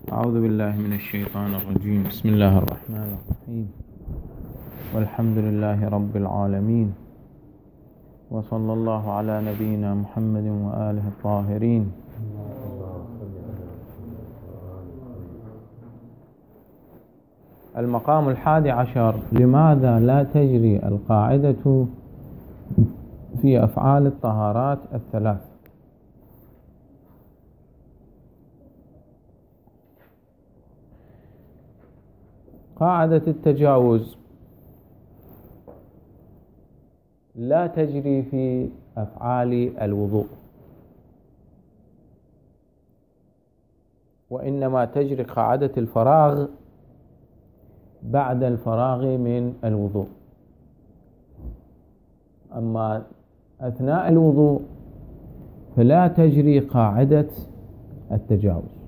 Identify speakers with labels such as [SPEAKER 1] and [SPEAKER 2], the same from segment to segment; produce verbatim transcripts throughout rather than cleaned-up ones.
[SPEAKER 1] أعوذ بالله من الشيطان الرجيم. بسم الله الرحمن الرحيم، والحمد لله رب العالمين، وصلى الله على نبينا محمد وآله الطاهرين. المقام الحادي عشر: لماذا لا تجري القاعدة في أفعال الطهارات الثلاث؟ قاعدة التجاوز لا تجري في أفعال الوضوء، وإنما تجري قاعدة الفراغ بعد الفراغ من الوضوء. أما أثناء الوضوء فلا تجري قاعدة التجاوز.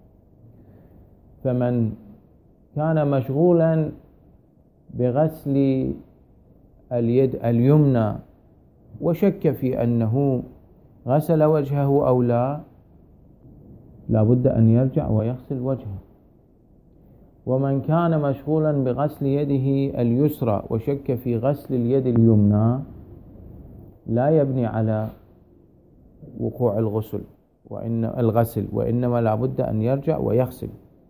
[SPEAKER 1] فمن كان مشغولا بغسل اليد اليمنى وشك في أنه غسل وجهه أو لا، لا بد أن يرجع ويغسل وجهه. ومن كان مشغولا بغسل يده اليسرى وشك في غسل اليد اليمنى لا يبني على وقوع الغسل وإن الغسل وإنما لا بد أن يرجع ويغسل.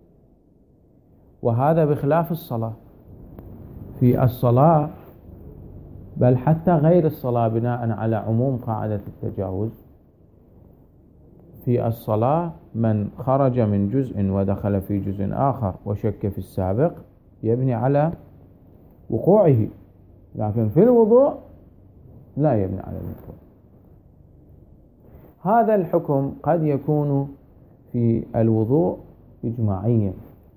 [SPEAKER 1] وهذا بخلاف الصلاة. في الصلاة بل حتى غير الصلاة بناء على عموم قاعدة التجاوز، في الصلاة من خرج من جزء ودخل في جزء آخر وشك في السابق يبني على وقوعه، لكن في الوضوء لا يبني على الوقوع. هذا الحكم قد يكون في الوضوء إجماعيا،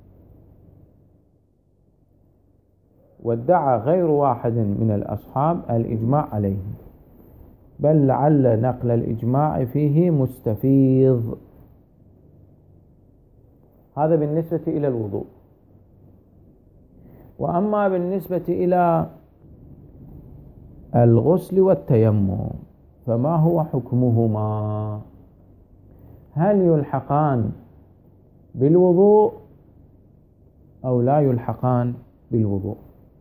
[SPEAKER 1] وادعى غير واحد من الأصحاب الإجماع عليه، بل لعل نقل الإجماع فيه مستفيض. هذا بالنسبة إلى الوضوء. وأما بالنسبة إلى الغسل والتيمم فما هو حكمهما؟ هل يلحقان بالوضوء أو لا يلحقان بالوضوء؟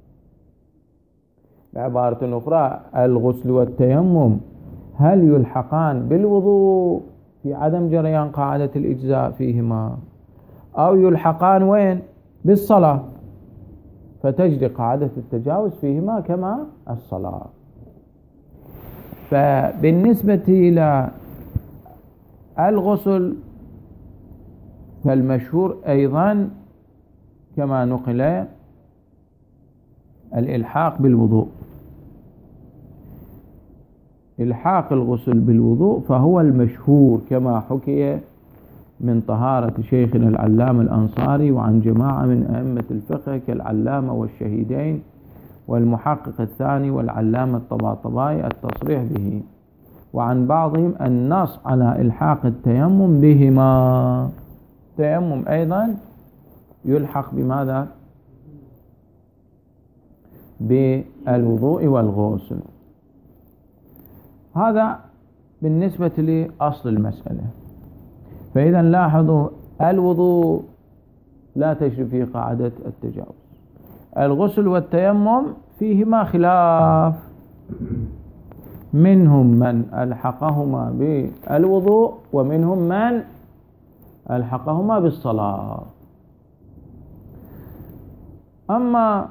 [SPEAKER 1] بعبارة أخرى، الغسل والتيمم هل يلحقان بالوضوء في عدم جريان قاعدة الإجزاء فيهما، أو يلحقان وين؟ بالصلاة فتجري قاعدة التجاوز فيهما كما الصلاة. فبالنسبة إلى الغسل فالمشهور أيضا كما نقل الإلحاق بالوضوء. إلحاق الغسل بالوضوء فهو المشهور كما حكي من طهارة شيخنا العلامة الأنصاري وعن جماعة من أئمة الفقه كالعلامة والشهيدين والمحقق الثاني والعلامة الطباطبائي التصريح به، وعن بعضهم النص على إلحاق التيمم بهما. التيمم أيضا يلحق بماذا؟ بالوضوء والغسل. هذا بالنسبة لأصل المسألة. فإذا لاحظوا، الوضوء لا تجري فيه قاعدة التجاوز، الغسل والتيمم فيهما خلاف، منهم من ألحقهما بالوضوء ومنهم من ألحقهما بالصلاة. أما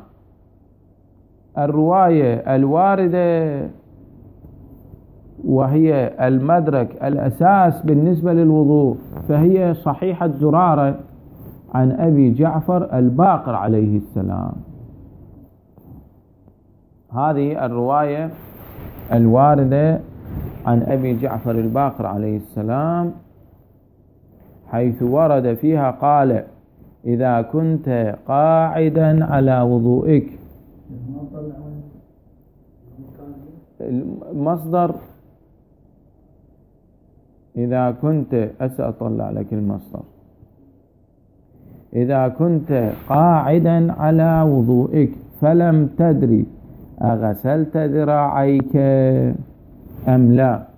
[SPEAKER 1] الرواية الواردة وهي المدرك الأساس بالنسبة للوضوء فهي صحيحة زرارة عن أبي جعفر الباقر عليه السلام. هذه الرواية الواردة عن أبي جعفر الباقر عليه السلام حيث ورد فيها قال: إذا كنت قاعدا على وضوئك. المصدر إذا كنت أسأطلع لك المصدر إذا كنت قاعدا على وضوئك فلم تدري أغسلت ذراعيك أم لا.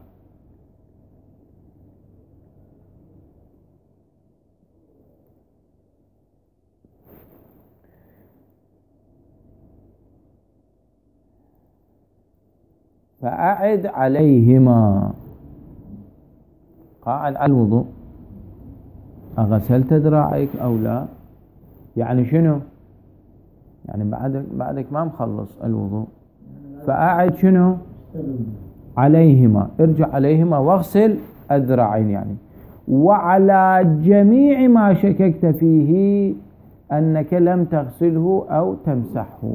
[SPEAKER 1] فأعد عليهما. قاعد على الوضوء، أغسلت ذراعيك أو لا؟ يعني شنو؟ يعني بعدك بعدك ما مخلص الوضوء، فأعد شنو؟ عليهما، ارجع عليهما واغسل الذراعين يعني. وعلى جميع ما شككت فيه أنك لم تغسله أو تمسحه.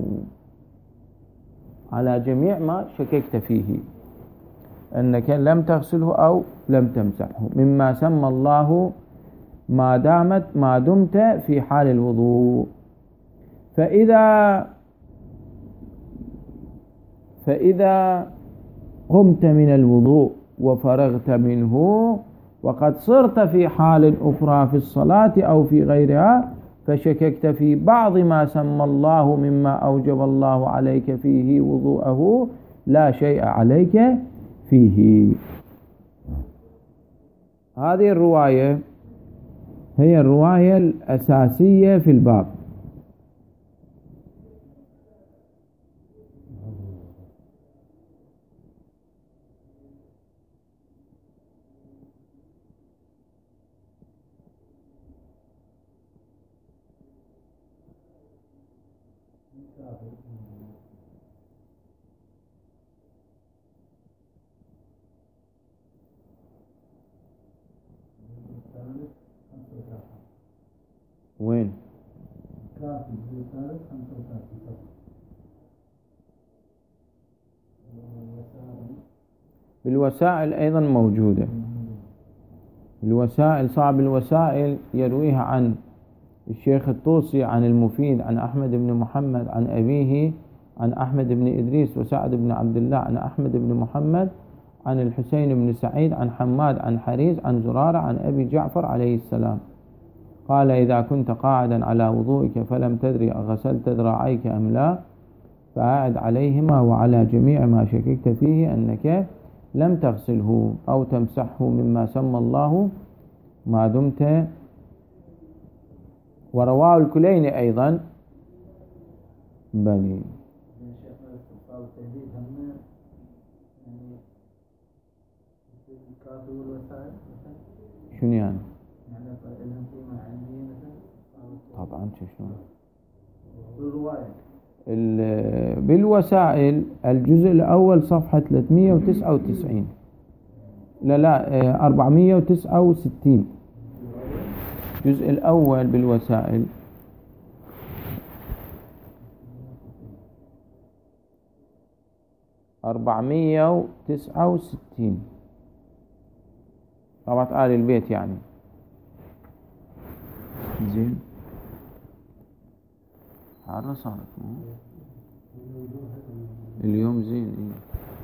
[SPEAKER 1] على جميع ما شككت فيه أنك لم تغسله أو لم تمسحه مما سمى الله ما دامت ما دمت في حال الوضوء. فإذا فإذا قمت من الوضوء وفرغت منه وقد صرت في حال أخرى في الصلاة أو في غيرها، فشككت في بعض ما سمى الله مما أوجب الله عليك فيه وضوءه، لا شيء عليك فيه. هذه الرواية هي الرواية الأساسية في الباب. وين؟ بالوسائل أيضا موجودة. الوسائل صعب الوسائل يرويها عن الشيخ الطوسي عن المفيد عن أحمد بن محمد عن أبيه عن أحمد بن إدريس وسعد بن عبد الله عن أحمد بن محمد عن الحسين بن سعيد عن حماد عن حريز عن زرارة عن أبي جعفر عليه السلام قال: إذا كنت قاعدا على وضوئك فلم تدري أغسلت ذراعيك أم لا، فأعد عليهما وعلى جميع ما شككت فيه أنك لم تغسله أو تمسحه مما سمى الله ما دمت. ورواه الكليني أيضا. بلي شنو يعني؟ طبعا شنو بالوسائل الجزء الأول صفحة ثلاثمئة وتسعة وتسعين لا لا أربعمئة وتسعة وستين الجزء الأول بالوسائل أربعمئة وتسعة وستين طبعا آل البيت يعني. زين حارة صارت اليوم زين. إيه؟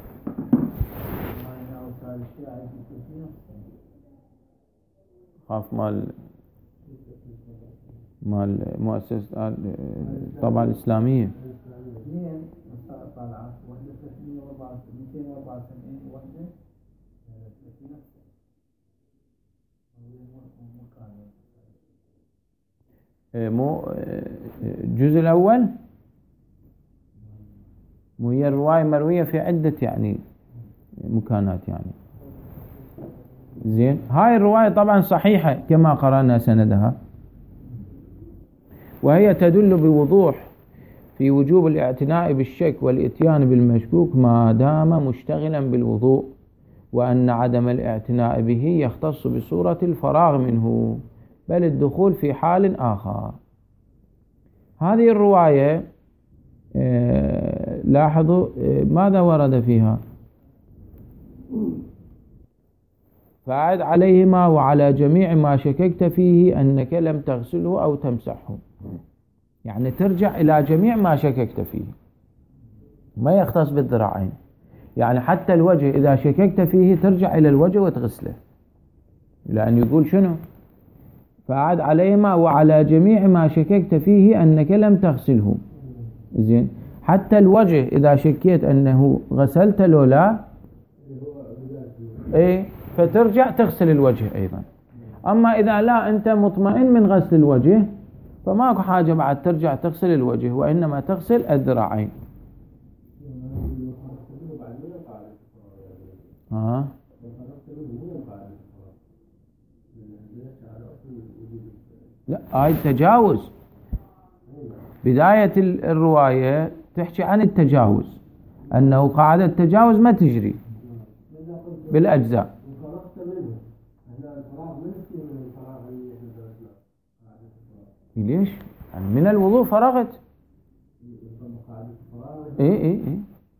[SPEAKER 1] خاف مال مال مؤسسة الطبعة الإسلامية. مو الجزء الأول مو هي الرواية مروية في عدة يعني مكانات يعني. زين هاي الرواية طبعا صحيحة كما قرأنا سندها، وهي تدل بوضوح في وجوب الاعتناء بالشك والإتيان بالمشكوك ما دام مشتغلا بالوضوء، وأن عدم الاعتناء به يختص بصورة الفراغ منه بل الدخول في حال آخر. هذه الرواية لاحظوا ماذا ورد فيها: فأعد عليهما وعلى جميع ما شككت فيه أنك لم تغسله أو تمسحه، يعني ترجع إلى جميع ما شككت فيه، ما يختص بالذراعين، يعني حتى الوجه إذا شككت فيه ترجع إلى الوجه وتغسله، لأن يقول شنو؟ فأعد عليهما وعلى جميع ما شككت فيه أنك لم تغسله. زين حتى الوجه إذا شكيت أنه غسلت له لا إيه فترجع تغسل الوجه أيضا. أما إذا لا أنت مطمئن من غسل الوجه فماكو حاجة بعد ترجع تغسل الوجه، وإنما تغسل الذراعين. ها لا، هاي التجاوز. بداية الرواية تحكي عن التجاوز، أنه قاعدة التجاوز ما تجري بالأجزاء. ليش؟ يعني من الوضوء فرغت. ايه ايه ايه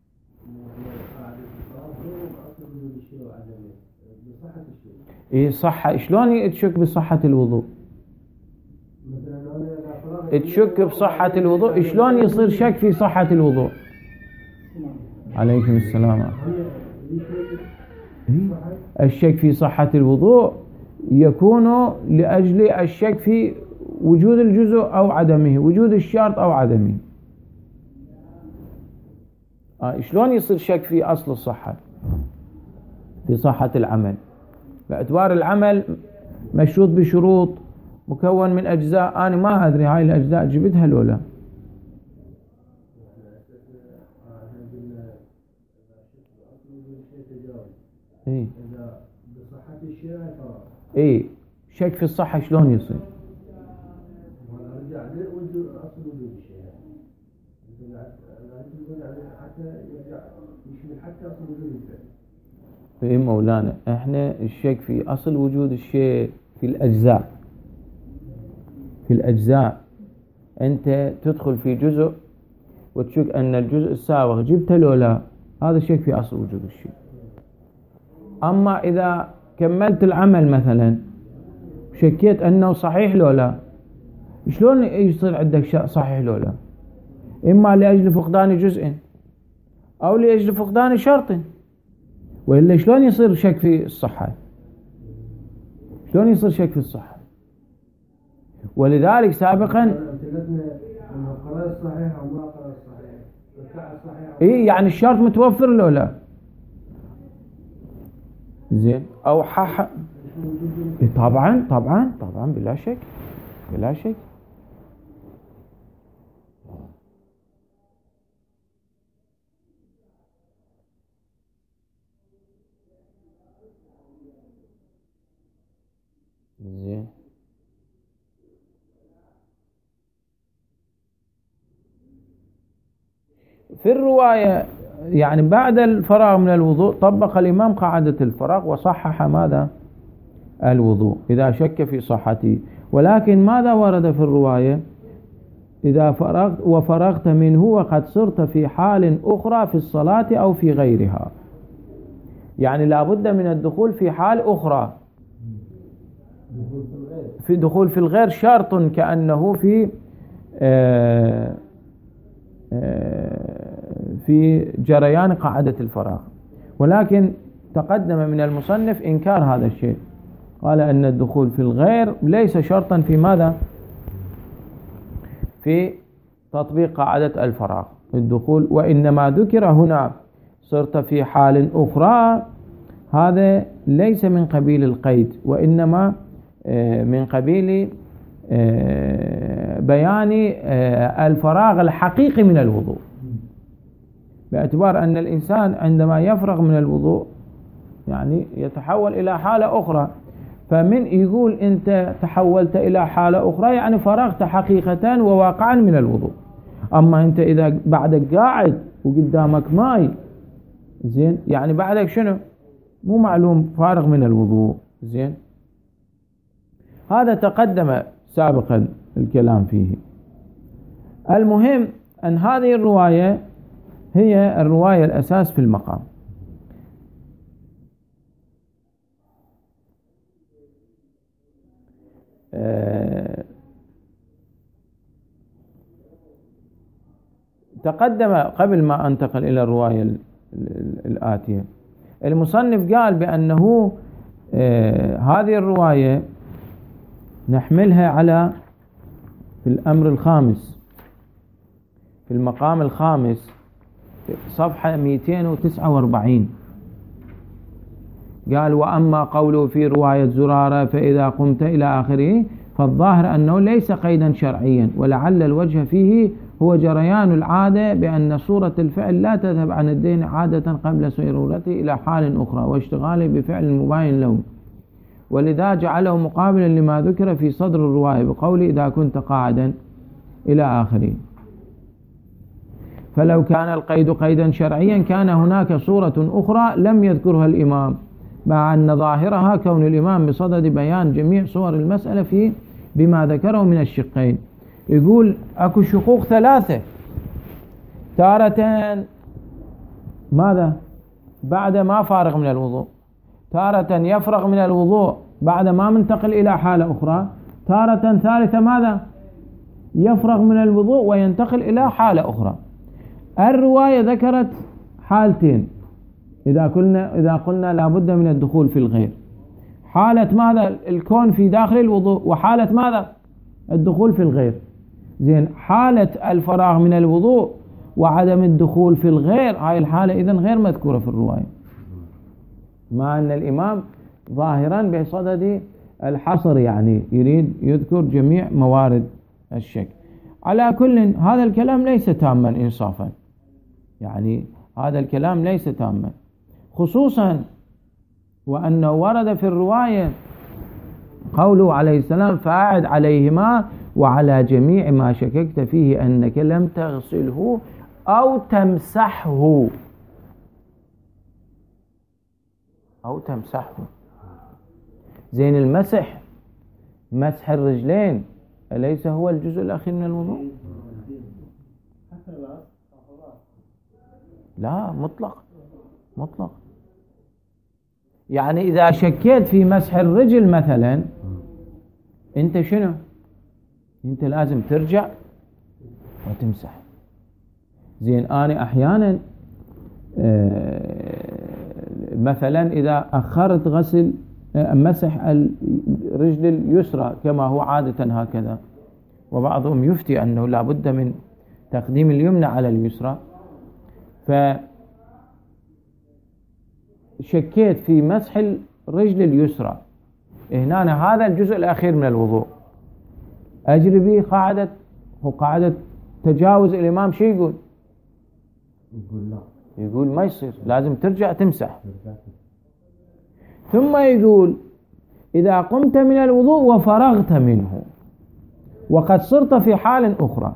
[SPEAKER 1] ايه صحة. شلون تشك بصحة الوضوء؟ تشك بصحة الوضوء، شلون يصير شك في صحة الوضوء؟ عليكم السلام. الشك في صحة الوضوء يكون لأجل الشك في وجود الجزء أو عدمه، وجود الشرط أو عدمه. آه شلون يصير شك في أصل الصحة، في صحة العمل؟ باعتبار العمل مشروط بشروط، مكون من أجزاء، أنا ما أدري هاي الأجزاء جبتها لو لا. إيه إيه شك في الصحة شلون يصير؟ إيه مولانا، إحنا الشك في أصل وجود الشيء في الأجزاء. في الأجزاء أنت تدخل في جزء وتشك أن الجزء السابق جبته لو لا، هذا شك في أصل وجود الشيء. أما إذا كملت العمل مثلا شكيت أنه صحيح لو لا، شلون يصير عندك صحيح لو لا؟ إما لأجل فقدان جزء أو لأجل فقدان شرط، وإلا شلون يصير شك في الصحة؟ شلون يصير شك في الصحة؟ ولذلك سابقا إيه يعني الشرط متوفر لو لا؟ زين أو حح إيه طبعا طبعا طبعا بلا شك بلا شك. زين في الرواية يعني بعد الفراغ من الوضوء طبق الإمام قاعدة الفراغ وصحح ماذا؟ الوضوء إذا شك في صحته. ولكن ماذا ورد في الرواية؟ إذا فرغت وفرغت منه وقد صرت في حال أخرى في الصلاة أو في غيرها، يعني لابد من الدخول في حال أخرى. في دخول في الغير شرط كأنه في آه آه في جريان قاعدة الفراغ، ولكن تقدم من المصنف إنكار هذا الشيء، قال أن الدخول في الغير ليس شرطا في ماذا؟ في تطبيق قاعدة الفراغ الدخول، وإنما ذكر هنا صرت في حال أخرى، هذا ليس من قبيل القيد، وإنما من قبيل بيان الفراغ الحقيقي من الوضوء، باعتبار أن الإنسان عندما يفرغ من الوضوء يعني يتحول إلى حالة أخرى. فمن يقول أنت تحولت إلى حالة أخرى يعني فرغت حقيقة وواقعا من الوضوء. أما أنت إذا بعدك قاعد وقدامك ماي زين يعني بعدك شنو؟ مو معلوم، فارغ من الوضوء. زين هذا تقدم سابقا الكلام فيه. المهم أن هذه الرواية هي الرواية الأساس في المقام. أه تقدم قبل ما أنتقل إلى الرواية الآتية، المصنف قال بأنه أه هذه الرواية نحملها على في الأمر الخامس، في المقام الخامس صفحة مئتين وتسعة وأربعين، قال: وأما قوله في رواية زرارة فإذا قمت إلى آخره فالظاهر أنه ليس قيدا شرعيا، ولعل الوجه فيه هو جريان العادة بأن صورة الفعل لا تذهب عن الدين عادة قبل سيرورته إلى حال أخرى واشتغاله بفعل مباين له، ولذا جعله مقابلا لما ذكر في صدر الرواية بقول إذا كنت قاعدا إلى آخره. فلو كان القيد قيدا شرعيا كان هناك صورة أخرى لم يذكرها الإمام، مع أن ظاهرها كون الإمام بصدد بيان جميع صور المسألة في بما ذكره من الشقين. يقول أكو شقوق ثلاثة، تارة ماذا بعد ما فارغ من الوضوء، تارة يفرغ من الوضوء بعد ما منتقل إلى حالة أخرى، تارة ثالثة ماذا يفرغ من الوضوء وينتقل إلى حالة أخرى. الرواية ذكرت حالتين إذا قلنا إذا قلنا لابد من الدخول في الغير، حالة ماذا الكون في داخل الوضوء، وحالة ماذا الدخول في الغير. زين، حالة الفراغ من الوضوء وعدم الدخول في الغير هاي الحالة إذن غير مذكورة في الرواية، مع أن الإمام ظاهرا بصدد الحصر يعني يريد يذكر جميع موارد الشك. على كل هذا الكلام ليس تاما إنصافا، يعني هذا الكلام ليس تاما، خصوصا وأنه ورد في الرواية قوله عليه السلام فأعد عليهما وعلى جميع ما شككت فيه أنك لم تغسله أو تمسحه أو تمسحه. زين، المسح مسح الرجلين أليس هو الجزء الأخير من الوضوء؟ لا، مطلق مطلق. يعني إذا شكيت في مسح الرجل مثلا أنت شنو؟ أنت لازم ترجع وتمسح. زين، أنا أحيانا مثلا إذا أخرت غسل مسح الرجل اليسرى كما هو عادة هكذا، وبعضهم يفتي أنه لا بد من تقديم اليمنى على اليسرى، فشكيت في مسح الرجل اليسرى هنا هذا الجزء الأخير من الوضوء، أجري به قاعدة وقاعدة تجاوز الإمام. شو يقول؟
[SPEAKER 2] يقول لا،
[SPEAKER 1] يقول ما يصير، لازم ترجع تمسح. ثم يقول إذا قمت من الوضوء وفرغت منه وقد صرت في حال أخرى،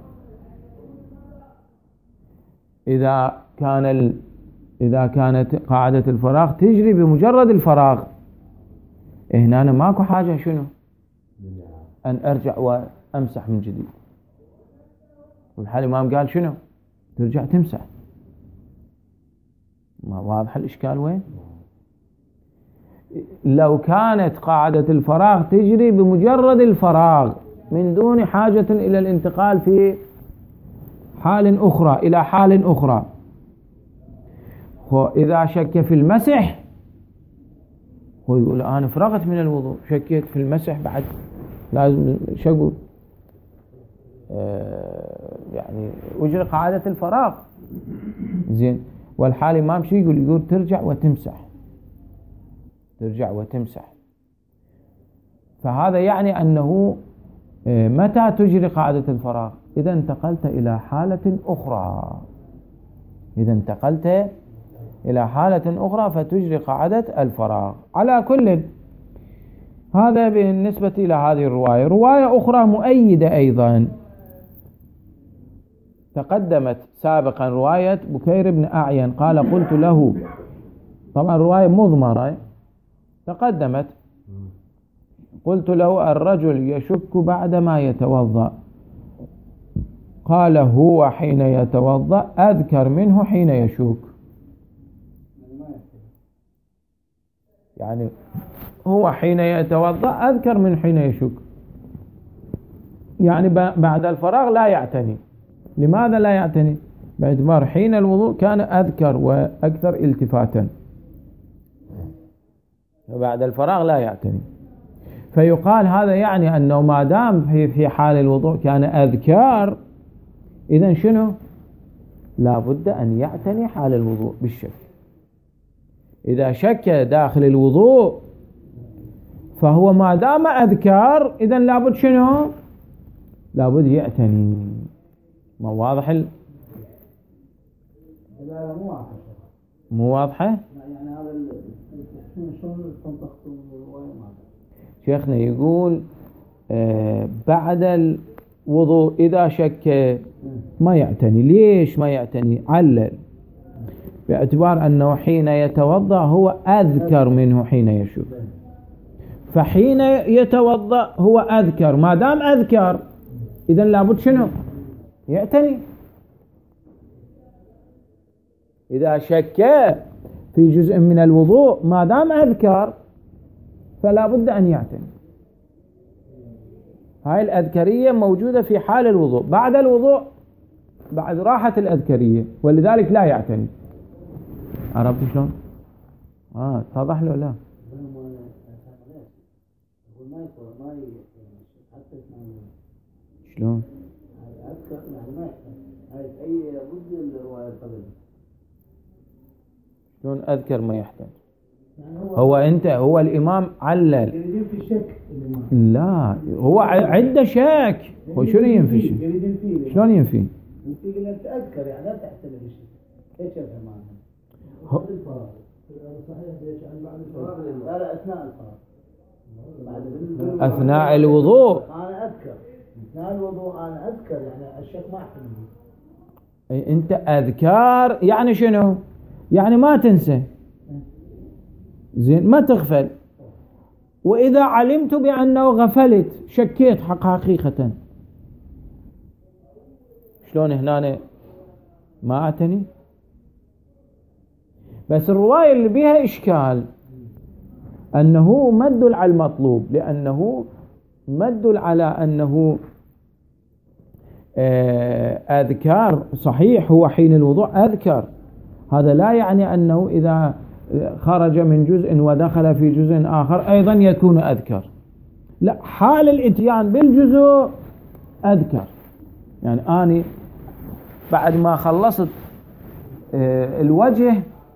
[SPEAKER 1] إذا كان ال... إذا كانت قاعدة الفراغ تجري بمجرد الفراغ، هنا أنا ماكو حاجة شنو أن أرجع وأمسح من جديد. والحال الإمام قال شنو؟ ترجع تمسح. ما واضح الإشكال وين؟ لو كانت قاعدة الفراغ تجري بمجرد الفراغ من دون حاجة إلى الانتقال في حال أخرى إلى حال أخرى، إذا شك في المسح هو يقول أنا فرغت من الوضوء شكيت في المسح بعد لازم شقول آه يعني أجري قاعدة الفراغ. زين، والحال الإمام شو يقول؟ يقول ترجع وتمسح، ترجع وتمسح. فهذا يعني أنه متى تجري قاعدة الفراغ؟ إذا انتقلت إلى حالة أخرى، إذا انتقلت إلى حالة أخرى فتجري قاعدة الفراغ. على كل هذا بالنسبة إلى هذه الرواية. رواية أخرى مؤيدة أيضا تقدمت سابقا، رواية بكير بن أعين قال قلت له، طبعا رواية مضمرة تقدمت، قلت له الرجل يشك بعدما يتوضأ، قال هو حين يتوضأ أذكر منه حين يشك. يعني هو حين يتوضأ أذكر من حين يشك، يعني بعد الفراغ لا يعتني. لماذا لا يعتني؟ باعتبار حين الوضوء كان أذكر وأكثر التفاتا، وبعد الفراغ لا يعتني. فيقال هذا يعني أنه ما دام في في حال الوضوء كان أذكار، إذن شنو؟ لا بد أن يعتني حال الوضوء بالشك. إذا شك داخل الوضوء فهو ما دام أذكر إذن لابد شنو؟ لابد يعتني. ما واضح ال...
[SPEAKER 2] لا مو واضحة.
[SPEAKER 1] مو واضحة؟
[SPEAKER 2] يعني هذا شلون تنطقتوا الرواية ما
[SPEAKER 1] شيخنا يقول آه بعد الوضوء إذا شك ما يعتني. ليش ما يعتني؟ علل باعتبار أنه حين يتوضأ هو أذكر منه حين يشك، فحين يتوضأ هو أذكر. ما دام أذكر إذن لابد شنو؟ يعتني. إذا شك في جزء من الوضوء ما دام أذكر فلا بد أن يعتني. هاي الأذكرية موجودة في حال الوضوء. بعد الوضوء بعد راحة الأذكرية، ولذلك لا يعتني. عرفت شلون؟ آه اتضح له لا؟ شلون؟ شلون أذكر ما يحتاج؟ هو أنت هو الإمام علل. لا هو عنده شك. هو شنو ينفي شك؟ شلون ينفي؟
[SPEAKER 2] ينفي أنت أذكر يعني لا تحتمل الشك. إيش يفهم عنه؟ لا لا أثناء الفراغ.
[SPEAKER 1] أثناء الوضوء.
[SPEAKER 2] أنا أذكر. أثناء الوضوء أنا أذكر يعني الشك ما يحتمل.
[SPEAKER 1] أنت أذكار يعني شنو؟ يعني ما تنسى. زين ما تغفل. وإذا علمت بأنه غفلت شكيت حق حقيقة شلون هنا ما أعتني؟ بس الرواية اللي بها إشكال أنه ما تدل على المطلوب، لأنه ما تدل على أنه أذكار. صحيح هو حين الوضوء أذكر، هذا لا يعني أنه إذا خرج من جزء ودخل في جزء آخر أيضا يكون أذكر. لا، حال الاتيان بالجزء أذكر. يعني أنا بعد ما خلصت الوجه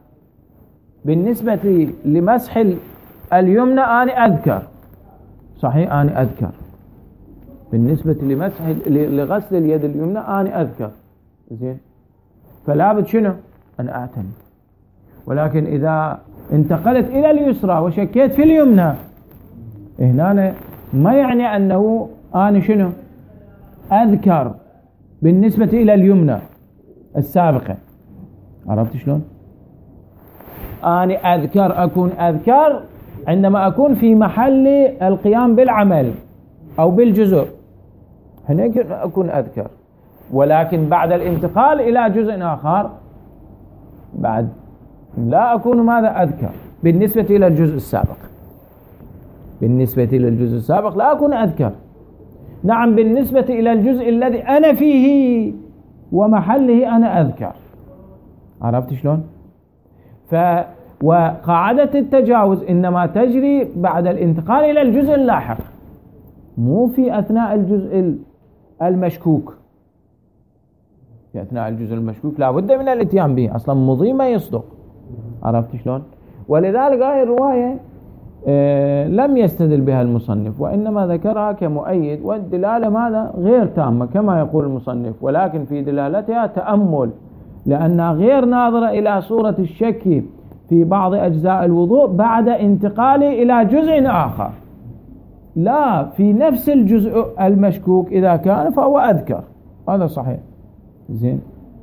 [SPEAKER 1] بالنسبة لمسح اليمنى أنا أذكر. صحيح أنا أذكر بالنسبة لمسح لغسل اليد اليمنى أنا أذكر. زين، فلا بد شنو أن أعتني. ولكن إذا انتقلت إلى اليسرى وشكيت في اليمنى هنا ما يعني أنه أنا شنو أذكر بالنسبة إلى اليمنى السابقة. عرفت شلون؟ أنا أذكر أكون أذكر عندما أكون في محل القيام بالعمل أو بالجزء، هنا أكون أذكر. ولكن بعد الانتقال إلى جزء آخر بعد لا أكون ماذا أذكر بالنسبة إلى الجزء السابق. بالنسبة إلى الجزء السابق لا أكون أذكر. نعم، بالنسبة إلى الجزء الذي أنا فيه ومحله أنا أذكر. عرفت شلون؟ ف وقاعدة التجاوز إنما تجري بعد الانتقال إلى الجزء اللاحق، مو في أثناء الجزء المشكوك. في أثناء الجزء المشكوك لا بد من الاتيان به، أصلا مضي ما يصدق. عرفت شلون؟ ولذلك هذه الرواية آه لم يستدل بها المصنف، وإنما ذكرها كمؤيد، والدلالة ماذا غير تامة كما يقول المصنف، ولكن في دلالتها تأمل، لأنها غير ناظرة إلى صورة الشك في بعض أجزاء الوضوء بعد انتقاله إلى جزء آخر. لا، في نفس الجزء المشكوك إذا كان فهو أذكر. هذا صحيح. زين،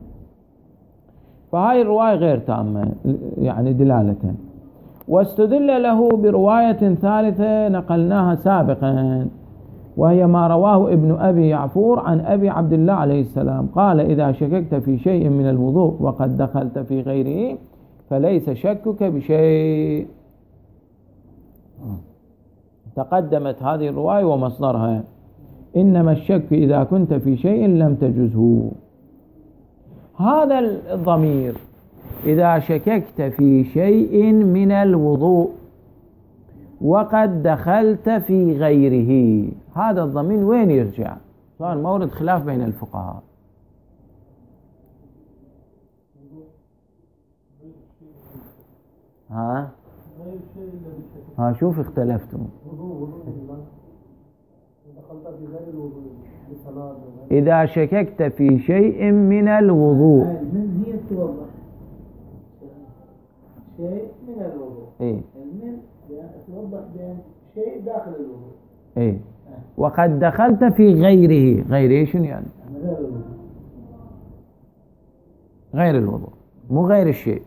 [SPEAKER 1] فهاي الرواية غير تامة يعني دلالة. واستدل له برواية ثالثة نقلناها سابقا، وهي ما رواه ابن أبي يعفور عن أبي عبد الله عليه السلام قال: إذا شككت في شيء من الوضوء وقد دخلت في غيره فليس شكك بشيء. تقدمت هذه الرواية ومصدرها: إنما الشك إذا كنت في شيء لم تجزه. هذا الضمير إذا شككت في شيء من الوضوء وقد دخلت في غيره، هذا الضمير وين يرجع؟ صار مورد خلاف بين الفقهاء. ها ها شوف اختلفتم. إذا شككت في شيء من الوضوء،
[SPEAKER 2] من هي توضح شيء من الوضوء،
[SPEAKER 1] إيه؟
[SPEAKER 2] المن توضح بين شيء داخل الوضوء،
[SPEAKER 1] إيه؟ وقد دخلت في غيره، غيره شنو يعني؟
[SPEAKER 2] غير الوضوء،
[SPEAKER 1] غير الوضوء مو غير الشيء.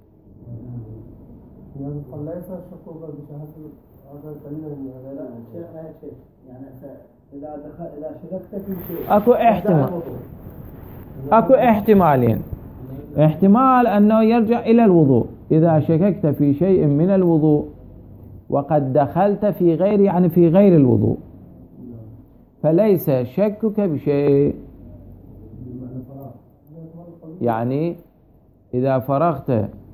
[SPEAKER 2] يعني ليس الشكوك بشهادة هذا الكلمة لا شيء غير شيء، يعني إذا دخل إذا شككت في شيء
[SPEAKER 1] أكو احتمال، أكو احتمالين. احتمال أنه يرجع إلى الوضوء، إذا شككت في شيء من الوضوء وقد دخلت في غير، يعني في غير الوضوء، فليس شكك بشيء. يعني إذا فرغت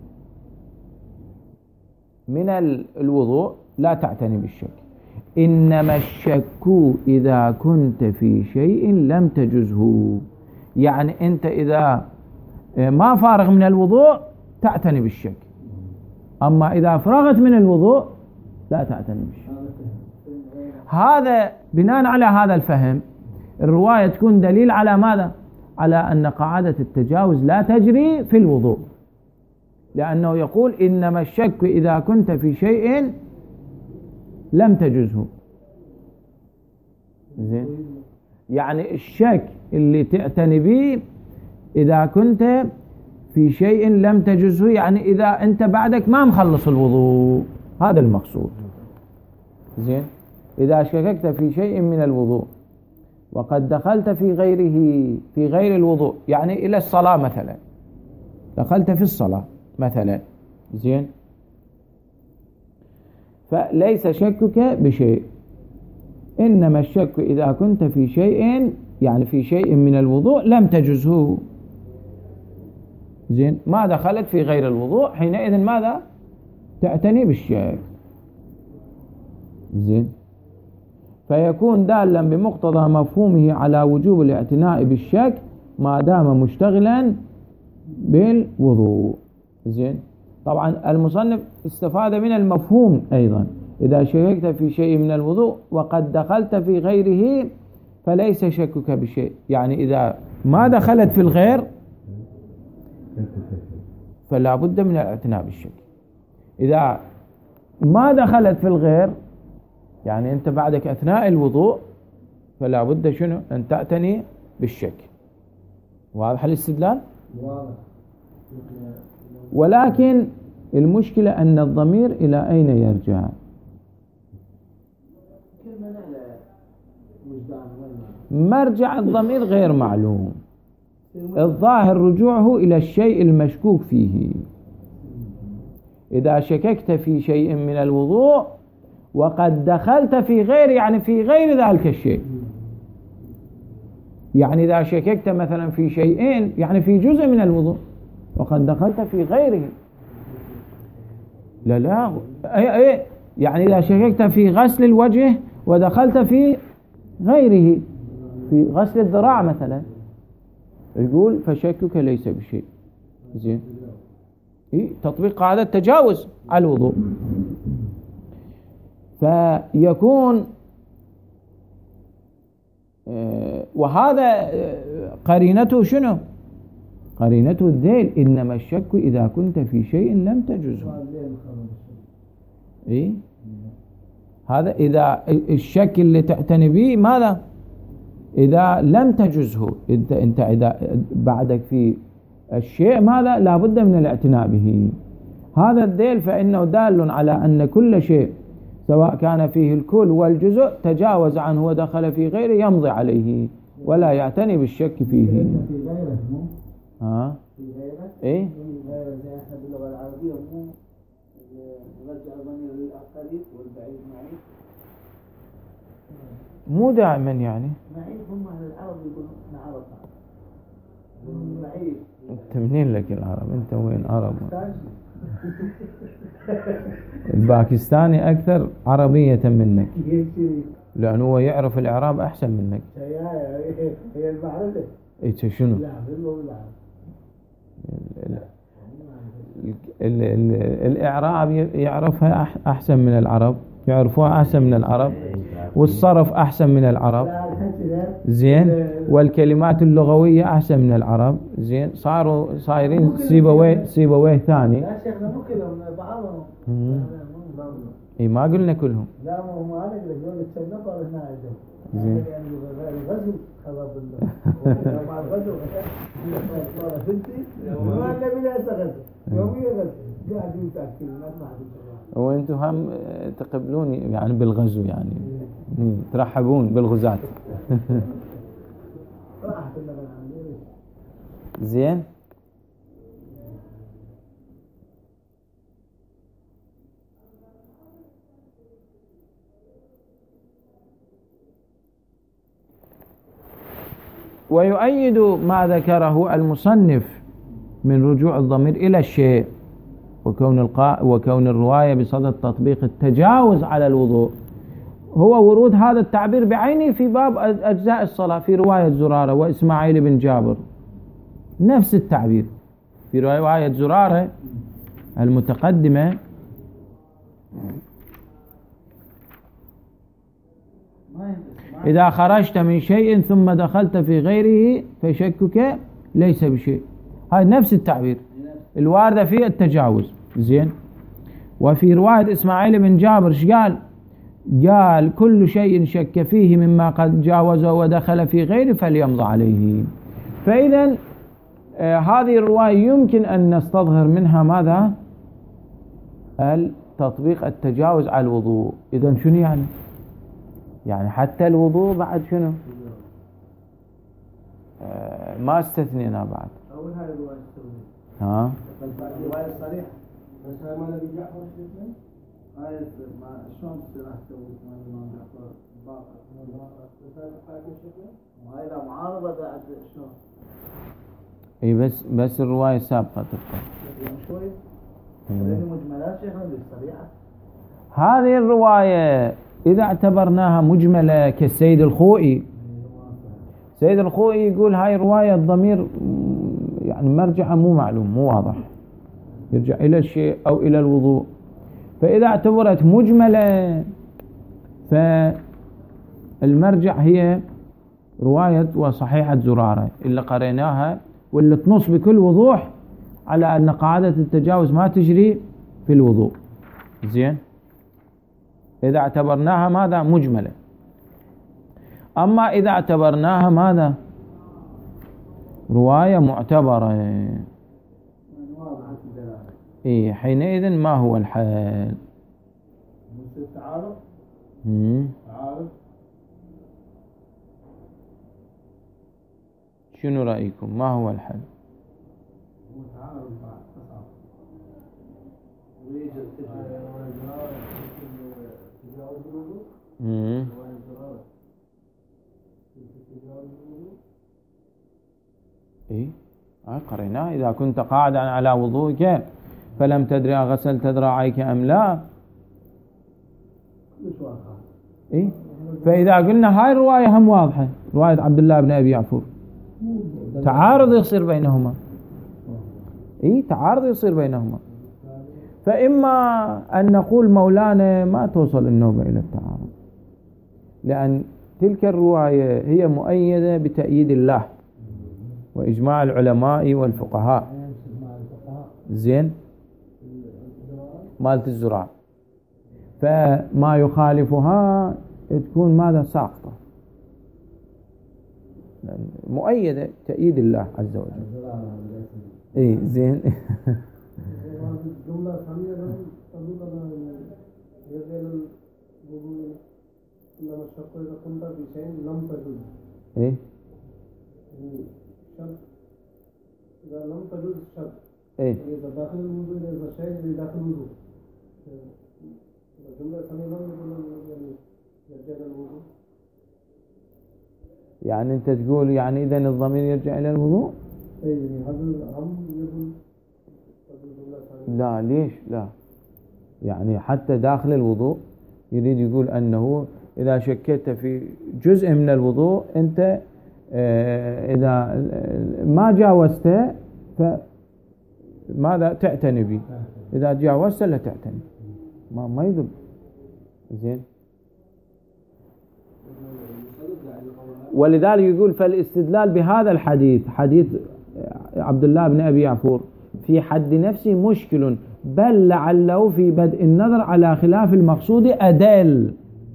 [SPEAKER 1] من الوضوء لا تعتني بالشك. إنما الشك إذا كنت في شيء لم تجزه، يعني أنت إذا ما فارغ من الوضوء تعتني بالشك، أما إذا فرغت من الوضوء لا تعتني بالشك. هذا بناء على هذا الفهم الرواية تكون دليل على ماذا؟ على أن قاعدة التجاوز لا تجري في الوضوء، لأنه يقول إنما الشك إذا كنت في شيء لم تجزه. زين، يعني الشك اللي تعتني به إذا كنت في شيء لم تجزه، يعني إذا أنت بعدك ما مخلص الوضوء، هذا المقصود. زين، إذا شككت في شيء من الوضوء وقد دخلت في غيره، في غير الوضوء، يعني إلى الصلاة مثلا، دخلت في الصلاة مثلا، زين، فليس شكك بشيء. إنما الشك إذا كنت في شيء، يعني في شيء من الوضوء لم تجزه، زين، ما دخلت في غير الوضوء، حينئذ ماذا؟ تعتني بالشك. زين، فيكون دالا بمقتضى مفهومه على وجوب الاعتناء بالشك ما دام مشتغلا بالوضوء. زين، طبعا المصنف استفاد من المفهوم أيضا، إذا شككت في شيء من الوضوء وقد دخلت في غيره فليس شكك بشيء، يعني إذا ما دخلت في الغير فلا بد من الاعتناء بالشك. إذا ما دخلت في الغير، يعني أنت بعدك أثناء الوضوء، فلا بد شنو؟ أن تعتني بالشك. واضح الاستدلال؟ ولكن المشكلة أن الضمير إلى أين يرجع؟ مرجع الضمير غير معلوم، الظاهر رجوعه إلى الشيء المشكوك فيه. إذا شككت في شيء من الوضوء وقد دخلت في غير، يعني في غير ذلك الشيء، يعني إذا شككت مثلا في شيئين، يعني في جزء من الوضوء وقد دخلت في غيره، لا لا أي أي يعني إذا شككت في غسل الوجه ودخلت في غيره، في غسل الذراع مثلا، يقول فشكك ليس بشيء. زين، إيه؟ تطبيق قاعدة تجاوز على الوضوء. فيكون آه وهذا آه قرينته شنو؟ قرينته الذيل، إنما الشك إذا كنت في شيء لم تجزه. إيه؟ هذا إذا الشك اللي تعتني به ماذا؟ إذا لم تجزه، أنت أنت إذا بعدك في الشيء ماذا؟ لا بد من الاعتناء به. هذا الذيل فإنه دال على أن كل شيء سواء كان فيه الكل والجزء تجاوز عنه ودخل في غيره يمضي عليه ولا يعتني بالشك فيه.
[SPEAKER 2] في غيره مو؟
[SPEAKER 1] ها؟
[SPEAKER 2] في غيره؟
[SPEAKER 1] إيه؟
[SPEAKER 2] في غيره زي احنا باللغة العربية مو نرجع الضمير للقريب والبعيد معي.
[SPEAKER 1] مو دائما يعني.
[SPEAKER 2] معي هم أهل العرب يقولون إحنا عرب. معي.
[SPEAKER 1] أنت منين لك العرب؟ أنت وين عرب؟ الباكستاني أكثر عربية منك، لأنه هو يعرف الإعراب أحسن منك.
[SPEAKER 2] هي المعرفة.
[SPEAKER 1] إيش شنو؟ ال ال الإعراب يعرفها أحسن من العرب، يعرفوها أحسن من العرب، والصرف أحسن من العرب، زين، والكلمات اللغوية أحسن من العرب، زين، صاروا صايرين سيبويه سيبويه ثاني.
[SPEAKER 2] لا شيخنا مو كلهم، بعضهم.
[SPEAKER 1] اي ما قلنا كلهم.
[SPEAKER 2] لا مو مو انا اقول لك دول التشنق ولا هنا عندهم.
[SPEAKER 1] زين.
[SPEAKER 2] يعني الغزو خرب ال مع الغزو والله بنتي ما النبي لا غزو يوميا غزو قاعدين تاكلون ما حد.
[SPEAKER 1] وانتم هم تقبلون يعني بالغزو يعني ترحبون بالغزاة. زين. ويؤيد ما ذكره المصنف من رجوع الضمير إلى الشيء وكون القاء وكون الرواية بصدد تطبيق التجاوز على الوضوء هو ورود هذا التعبير بعينه في باب أجزاء الصلاة في رواية زرارة وإسماعيل بن جابر، نفس التعبير في رواية زرارة المتقدمة. إذا خرجت من شيء ثم دخلت في غيره فشكك ليس بشيء، هاي نفس التعبير الواردة في التجاوز. زين. وفي رواية إسماعيل بن جابر ايش قال؟ قال كل شيء شك فيه مما قد جاوزه ودخل في غيره فليمضى عليه. فإذا آه هذه الرواية يمكن أن نستظهر منها ماذا؟ التطبيق التجاوز على الوضوء. إذا شنو يعني؟ يعني حتى الوضوء بعد شنو؟ آه ما استثنينا بعد.
[SPEAKER 2] أول هاي الرواية السورية.
[SPEAKER 1] ها؟
[SPEAKER 2] الرواية الصريحة. بس هاي ما نبي جعفر شفنا؟ هاي ما شلون تصير أحسن من الإمام جعفر باقر؟ بس هاي الحاكم شفنا؟ وهاي إذا معارضة بعد شلون؟
[SPEAKER 1] إي بس بس الرواية السابقة تبقى.
[SPEAKER 2] يعني شوي. هذه مجملات شيخنا بالصريحة.
[SPEAKER 1] هذه الرواية إذا اعتبرناها مجملة كالسيد الخوئي، سيد الخوئي يقول هاي رواية الضمير يعني مرجعها مو معلوم مو واضح، يرجع إلى الشيء أو إلى الوضوء. فإذا اعتبرت مجملة فالمرجع هي رواية وصحيحة زرارة اللي قريناها واللي تنص بكل وضوح على أن قاعدة التجاوز ما تجري في الوضوء. زين. إذا اعتبرناها ماذا؟ مجملة. أما إذا اعتبرناها ماذا؟ رواية معتبرة، إيه حينئذ ما هو الحال؟
[SPEAKER 2] تعارض. تعارض.
[SPEAKER 1] شنو رأيكم؟ ما هو الحل؟
[SPEAKER 2] تعارض بعد تصعب. ويجي
[SPEAKER 1] امم ايه هاي قريناه. اذا كنت قاعدا على وضوءك فلم تدري غسلت ذراعيك ام لا. ايه فاذا قلنا هاي الروايه هم واضحه، روايه عبد الله بن ابي يعفور، تعارض يصير بينهما. ايه تعارض يصير بينهما. فإما أن نقول مولانا ما توصل النوبة إلى التعارض، لأن تلك الرواية هي مؤيدة بتأييد الله وإجماع العلماء والفقهاء. زين. مالت الزراعة، فما يخالفها تكون ماذا؟ ساقطة، مؤيدة تأييد الله عز وجل. إيه زين.
[SPEAKER 2] الجملة الثانية تدل على يزال الوضوء إنما الشرط إذا قمت بشيء لم تجوز.
[SPEAKER 1] إيه؟
[SPEAKER 2] الشرط إذا لم تجوز الشرط.
[SPEAKER 1] إيه؟
[SPEAKER 2] إذا داخل الوضوء إذا شيء داخل الوضوء. الجملة الثانية لم يقول يعني يزال الوضوء.
[SPEAKER 1] يعني أنت تقول يعني إذن الضمير يرجع إلى الوضوء؟
[SPEAKER 2] إيه يعني هذا هم يقول.
[SPEAKER 1] لا ليش لا؟ يعني حتى داخل الوضوء يريد يقول أنه إذا شكيت في جزء من الوضوء أنت إذا ما جاوزته ماذا تعتني به، إذا تجاوزت لا تعتني، ما ما يضر. زين. ولذلك يقول فالاستدلال بهذا الحديث، حديث عبد الله بن أبي يعفور، في حد نفسه مشكل، بل لعله في بدء النظر على خلاف المقصود أدل.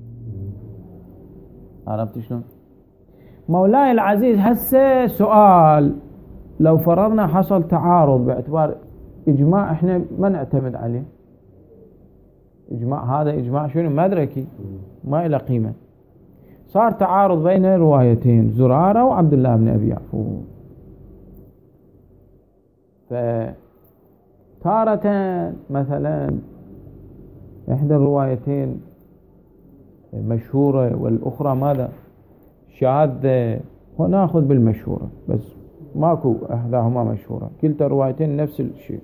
[SPEAKER 1] عرفت شلون؟ مولاي العزيز، هسه سؤال، لو فرضنا حصل تعارض باعتبار إجماع احنا ما نعتمد عليه، إجماع هذا إجماع شنو مدركي ما إلى قيمة، صار تعارض بين روايتين زرارة وعبد الله بن أبي يعفور، فتارة مثلا إحدى الروايتين مشهورة والأخرى ماذا شاذة، ونأخذ بالمشهورة بس، ماكو إحداهما مشهورة، كلتا الروايتين نفس الشيء.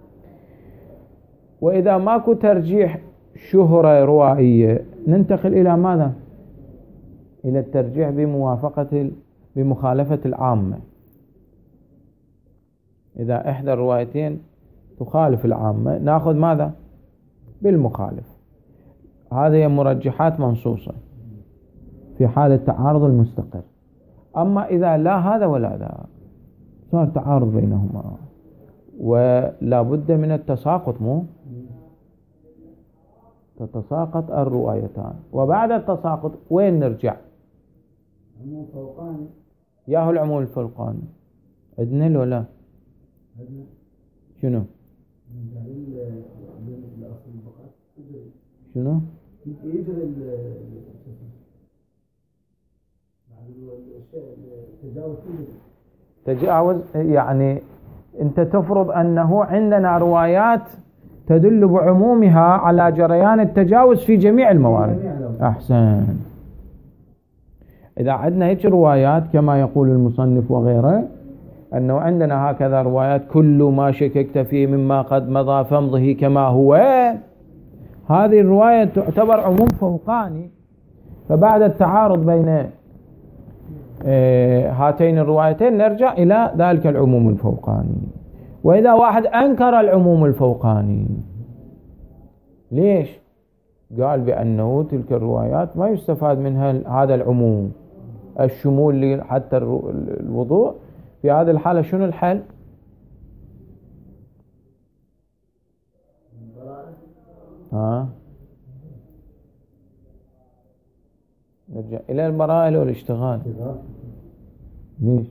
[SPEAKER 1] وإذا ماكو ترجيح شهرة روائية ننتقل إلى ماذا؟ إلى الترجيح بموافقة بمخالفة العامة. إذا إحدى الروايتين تخالف العامة نأخذ ماذا؟ بالمخالف. هذه مرجحات منصوصة في حال التعارض المستقر. أما إذا لا هذا ولا ذا، صار تعارض بينهما ولا بد من التساقط، مو تتساقط الروايتان، وبعد التساقط وين نرجع؟
[SPEAKER 2] عموم فوقاني.
[SPEAKER 1] ياهو العموم الفوقاني عندنا لو لا؟
[SPEAKER 2] عندنا.
[SPEAKER 1] شنو؟ شنو؟
[SPEAKER 2] يجري التجاوز
[SPEAKER 1] تجاوز يعني انت تفرض انه عندنا روايات تدل بعمومها على جريان التجاوز في جميع الموارد. احسن. اذا عندنا هيك روايات كما يقول المصنف وغيره، انه عندنا هكذا روايات كل ما شككت فيه مما قد مضى فامضه كما هو، هذه الرواية تعتبر عموم فوقاني. فبعد التعارض بين هاتين الروايتين نرجع إلى ذلك العموم الفوقاني. وإذا واحد أنكر العموم الفوقاني، ليش؟ قال بأنه تلك الروايات ما يستفاد منها هذا العموم الشمول حتى الوضوء، في هذه الحالة شنو الحل؟ ها؟ نرجع إلى البراءة أو الاشتغال؟ ليش؟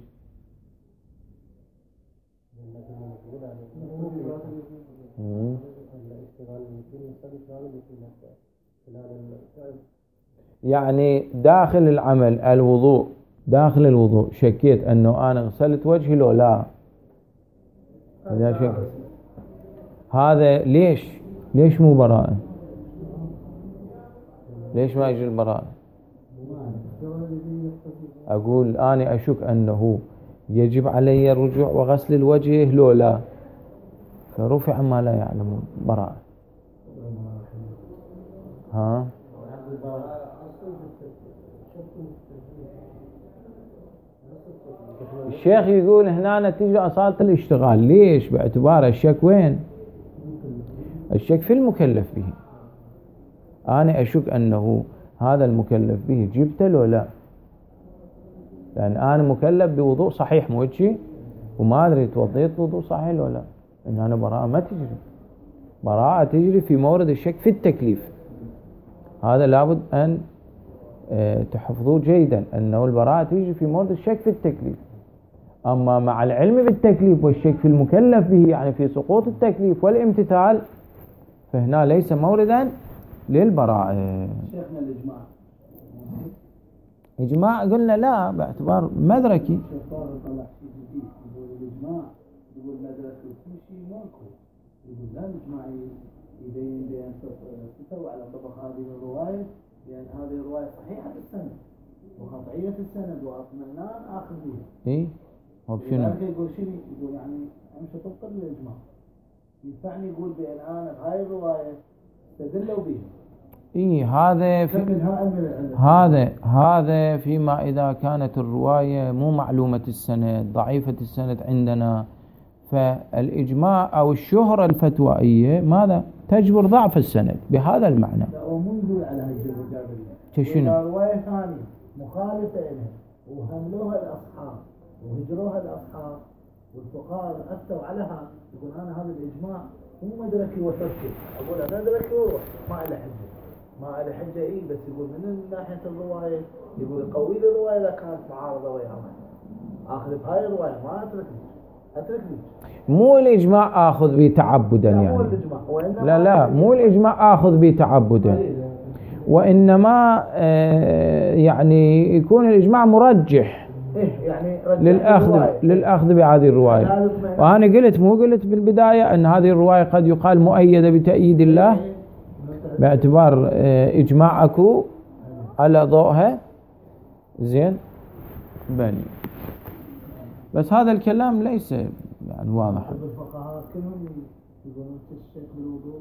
[SPEAKER 1] يعني داخل العمل الوضوء، داخل الوضوء شكيت أنه أنا غسلت وجهي لو لا، إذا شك هذا ليش؟ ليش مو براءة؟ ليش ما يجي البراءة؟ أقول أنا أشك أنه يجب علي الرجوع وغسل الوجه لو لا، فرفع ما لا يعلمون براءة. ها؟ الشيخ يقول هنا نتيجة أصالة الاشتغال. ليش؟ باعتبار الشك وين؟ الشك في المكلف به. أنا أشك أنه هذا المكلف به جبته لو لا، لأن أنا مكلف بوضوء صحيح موجه وما أدري توضيت وضوء صحيح لو لا. إن أنا براءة ما تجري، براءة تجري في مورد الشك في التكليف. هذا لابد أن تحفظوه جيدا، أنه البراءة تجري في مورد الشك في التكليف. أما مع العلم بالتكليف والشك في المكلف به، يعني في سقوط التكليف والامتثال، فهنا ليس موردا للبراءة.
[SPEAKER 2] شيخنا الإجماع
[SPEAKER 1] إجماع قلنا لا باعتبار مدركي.
[SPEAKER 2] يقول الإجماع يقول مدركي كل شيء ماكو، يقول لا الإجماع يبين بأن تسوى على طبق هذه الرواية، لأن هذه الرواية صحيحة السند وقطعية السند واطمئنان آخذ بها.
[SPEAKER 1] إيه هو بشنو؟
[SPEAKER 2] يقول شنو؟ يقول يعني أمشي طبقا للإجماع. ينفعني يقول بأن أنا هاي الرواية استدلوا بها.
[SPEAKER 1] إيه هذا في هذا هذا فيما إذا كانت الرواية مو معلومة السند، ضعيفة السند عندنا، فالإجماع أو الشهرة الفتوائية ماذا تجبر ضعف السند بهذا المعنى.
[SPEAKER 2] ومنذ على هالجبر
[SPEAKER 1] تشنو
[SPEAKER 2] رواية ثانية مخالفة إليها وهملوها الأصحاب وهجروها الأصحاب والفقهاء أفتوا عليها، يقول أنا هذا الإجماع مو مدركي وفكي، أقول أنا أدركي وروح ما له حجة ما له حجة إيه، بس يقول من ناحية الرواية يقول قوي الرواية إذا كانت معارضة وياها آخذ بهاي الرواية ما أترك أترك
[SPEAKER 1] مو الإجماع آخذ به تعبدا يعني لا لا مو الإجماع آخذ به تعبدا، وإنما آه يعني يكون الإجماع مرجح
[SPEAKER 2] يعني
[SPEAKER 1] للأخذ للأخذ بهذه الرواية. وأنا قلت مو قلت بالبداية أن هذه الرواية قد يقال مؤيدة بتأييد الله باعتبار آه إجماع أكو على ضوءها زين بني، بس هذا الكلام ليس يعني واضح.
[SPEAKER 2] الفقهاء كلهم يقولون تشك بالوضوء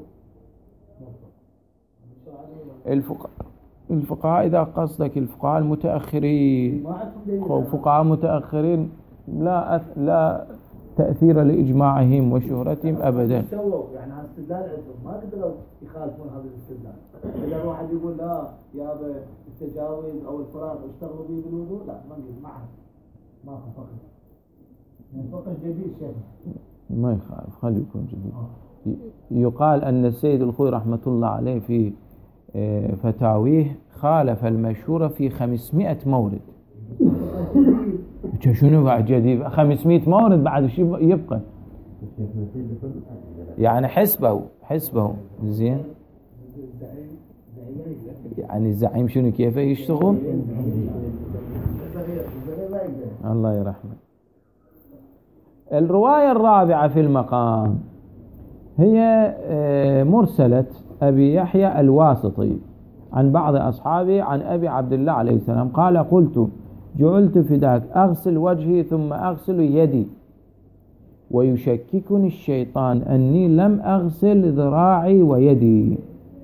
[SPEAKER 1] الفقهاء الفقهاء إذا قصدك الفقهاء المتأخرين فقهاء متأخرين لا أث... لا تأثير لإجماعهم وشهرتهم أبدا.
[SPEAKER 2] يعني استدلال عندهم ما قدروا يخالفون هذا الاستدلال. إذا الواحد يقول لا يا أبا التجاوز أو الفراغ اشتغلوا به بالوضوء لا ما نقول معه ما فقه يعني فقه جديد شيء
[SPEAKER 1] ما يخالف خلي يكون جديد. يقال أن السيد الخوي رحمة الله عليه في فتاويه خالف المشهورة في خمسمائة مورد. شنو بعد جديد خمسمائة مورد بعد شو يبقى يعني حسبه حسبه زين يعني الزعيم شنو كيف يشتغل الله يرحمه. الرواية الرابعة في المقام هي مرسلة أبي يحيى الواسطي عن بعض أصحابه عن أبي عبد الله عليه السلام قال قلت جعلت فداك أغسل وجهي ثم أغسل يدي ويشككني الشيطان أني لم أغسل ذراعي ويدي.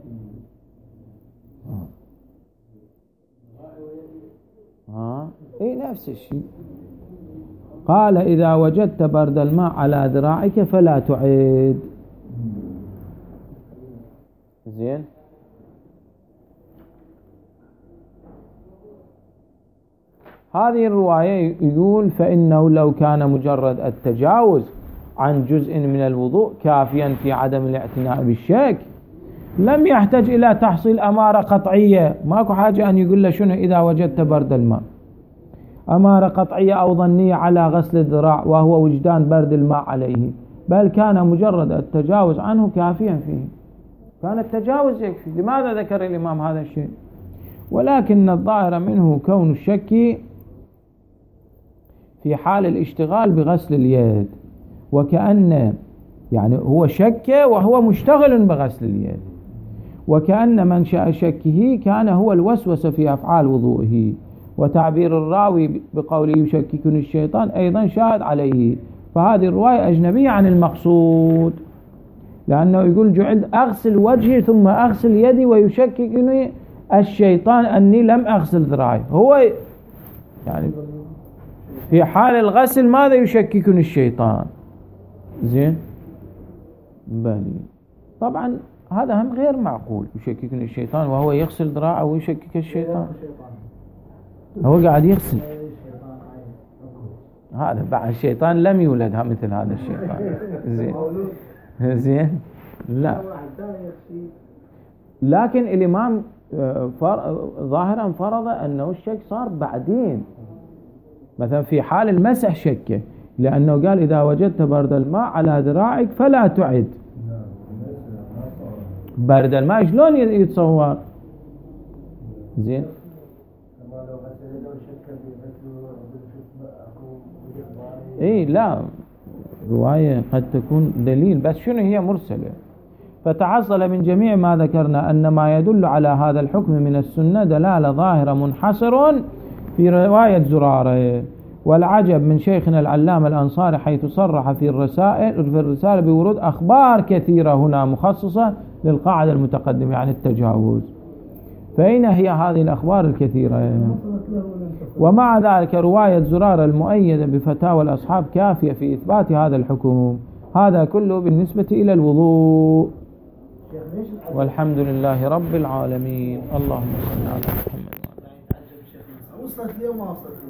[SPEAKER 1] ها إيه نفس الشيء. قال إذا وجدت برد الماء على ذراعك فلا تعيد. زين هذه الرواية يقول فإنه لو كان مجرد التجاوز عن جزء من الوضوء كافيا في عدم الاعتناء بالشك لم يحتاج إلى تحصيل أمارة قطعية. ماكو حاجة أن يقول له شنو إذا وجدت برد الماء أمارة قطعية أو ظنية على غسل الذراع وهو وجدان برد الماء عليه، بل كان مجرد التجاوز عنه كافيا فيه. كان التجاوز يكفي. لماذا ذكر الإمام هذا الشيء؟ ولكن الظاهر منه كون الشك في حال الاشتغال بغسل اليد، وكأن يعني هو شك وهو مشتغل بغسل اليد، وكأن منشأ شكه كان هو الوسوسة في أفعال وضوئه. وتعبير الراوي بقوله يشككني الشيطان أيضا شاهد عليه، فهذه الرواية أجنبية عن المقصود، لأنه يقول جعلت أغسل وجهي ثم أغسل يدي ويشككني الشيطان أني لم أغسل ذراعي. هو يعني في حال الغسل ماذا يشككني الشيطان؟ زين بالي طبعا هذا هم غير معقول. يشككني الشيطان وهو يغسل ذراعه ويشكك الشيطان، هو قاعد يغسل. هذا بعد الشيطان لم يولد مثل هذا الشيطان. زين زين لا لكن الإمام ظاهرا فرض أنه الشك صار بعدين، مثلا في حال المسح شكه، لأنه قال إذا وجدت برد الماء على ذراعك فلا تعد. برد الماء شلون يتصور؟ زين اي لا رواية قد تكون دليل، بس شنو هي مرسلة. فتحصل من جميع ما ذكرنا أن ما يدل على هذا الحكم من السنة دلالة ظاهرة منحصر في رواية زرارة. والعجب من شيخنا العلامة الأنصاري حيث صرح في الرسائل في الرسالة بورود أخبار كثيرة هنا مخصصة للقاعدة المتقدمة عن التجاوز. فأين هي هذه الأخبار الكثيرة؟ ومع ذلك رواية زرارة المؤيدة بفتاوى الأصحاب كافية في إثبات هذا الحكم. هذا كله بالنسبة إلى الوضوء. والحمد لله رب العالمين. اللهم صل على محمد.
[SPEAKER 2] وصلت لي وما وصلت